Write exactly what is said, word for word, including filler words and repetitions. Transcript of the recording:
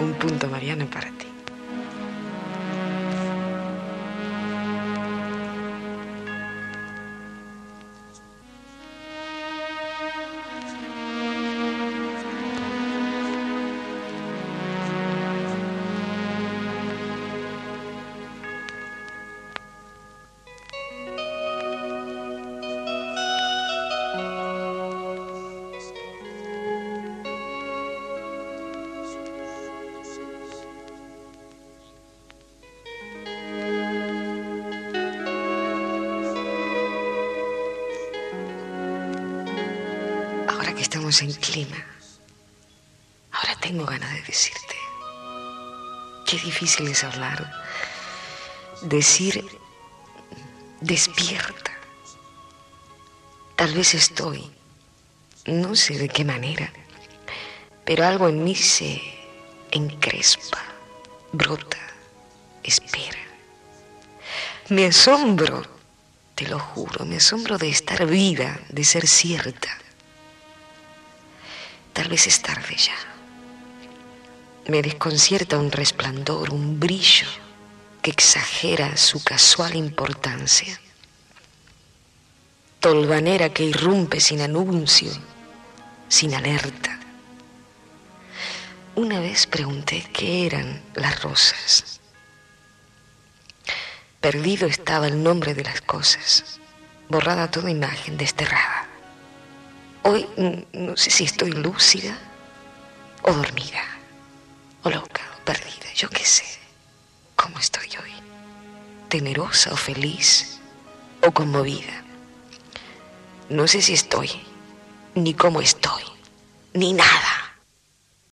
un punto mariano para ti. Ahora que estamos en clima, ahora tengo ganas de decirte. Qué difícil es hablar. Decir, despierta. Tal vez estoy, no sé de qué manera, pero algo en mí se encrespa, brota, espera. Me asombro, te lo juro, me asombro de estar viva, de ser cierta. Tal vez es tarde ya. Me desconcierta un resplandor, un brillo que exagera su casual importancia. Tolvanera que irrumpe sin anuncio, sin alerta. Una vez pregunté qué eran las rosas. Perdido estaba el nombre de las cosas, borrada toda imagen, desterrada. Hoy no sé si estoy lúcida o dormida, o loca, o perdida, yo qué sé. ¿Cómo estoy hoy? ¿Temerosa o feliz o conmovida? No sé si estoy, ni cómo estoy, ni nada.